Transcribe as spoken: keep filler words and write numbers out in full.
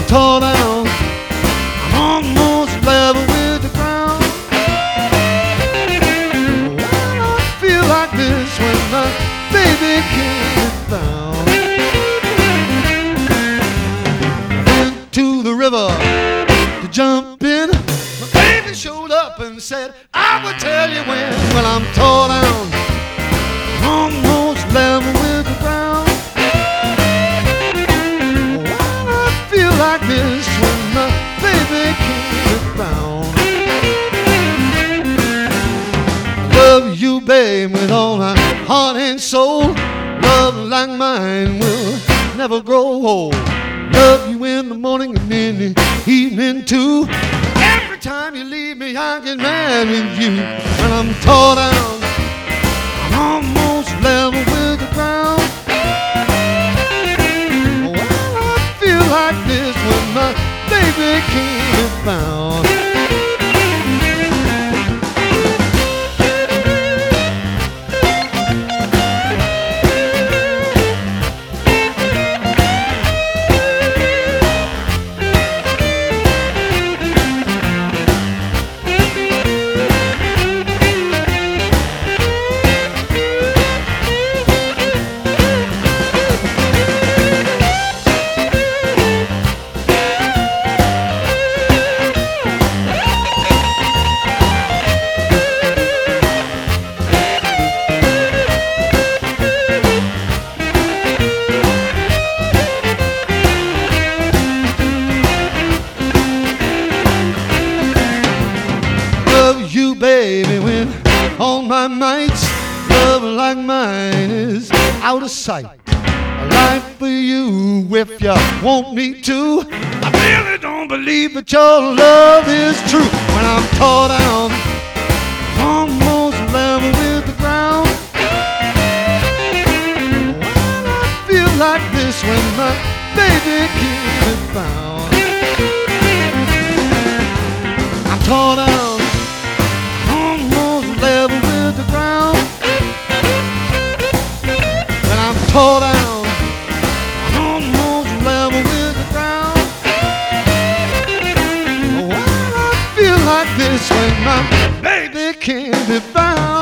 tore down, I'm almost level with the ground. Well, I feel like this when my baby can't be found. Went to the river to jump in. My baby showed up and said, I would tell you when. Well, I'm tore down, almost level with the ground. Well, I feel like this when my baby can't be found. Love you, babe, with all my heart and soul. Love like mine will never grow old. Love you in the morning and in the evening too. Every time you leave me, I get mad with you. When I'm tore down, I'm almost level with the ground. Well, I feel like this when my baby can't be found. Love you, baby, when all my mights. Love like mine is out of sight. I lie for you if you want me to. I really don't believe that your love is true. When I'm tore down, almost level with the ground. Well, I feel like this when my baby can't be found. I'm tore down, almost level with the ground. When I'm tore down, I'm almost level with the ground. Well, I feel like this when my baby can't be found.